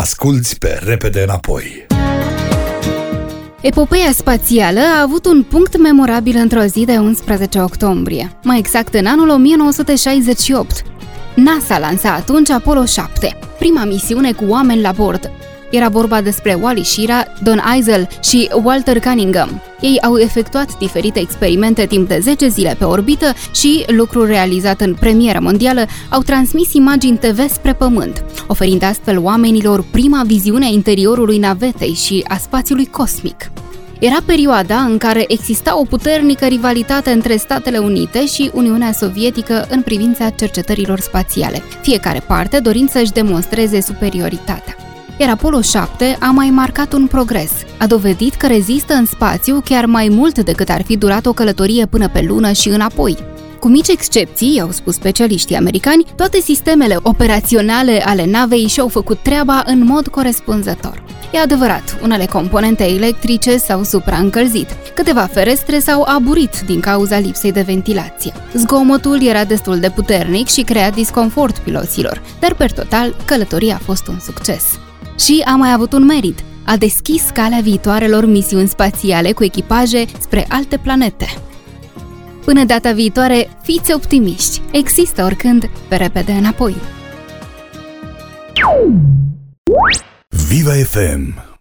Asculți pe Repede Înapoi. Epopeea spațială a avut un punct memorabil într-o zi de 11 octombrie, mai exact în anul 1968. NASA lansa atunci Apollo 7, prima misiune cu oameni la bord. Era vorba despre Wally Schirra, Don Eisel și Walter Cunningham. Ei au efectuat diferite experimente timp de 10 zile pe orbită și, lucru realizat în premieră mondială, au transmis imagini TV spre Pământ, oferind astfel oamenilor prima viziune a interiorului navetei și a spațiului cosmic. Era perioada în care exista o puternică rivalitate între Statele Unite și Uniunea Sovietică în privința cercetărilor spațiale, fiecare parte dorind să-și demonstreze superioritatea. Iar Apollo 7 a mai marcat un progres. A dovedit că rezistă în spațiu chiar mai mult decât ar fi durat o călătorie până pe lună și înapoi. Cu mici excepții, au spus specialiștii americani, toate sistemele operaționale ale navei și-au făcut treaba în mod corespunzător. E adevărat, unele componente electrice s-au supraîncălzit, câteva ferestre s-au aburit din cauza lipsei de ventilație. Zgomotul era destul de puternic și crea disconfort piloților, dar per total, călătoria a fost un succes. Și a mai avut un merit. A deschis calea viitoarelor misiuni spațiale cu echipaje spre alte planete. Până data viitoare, fiți optimiști. Există oricând pe Repede Înapoi. Viva FM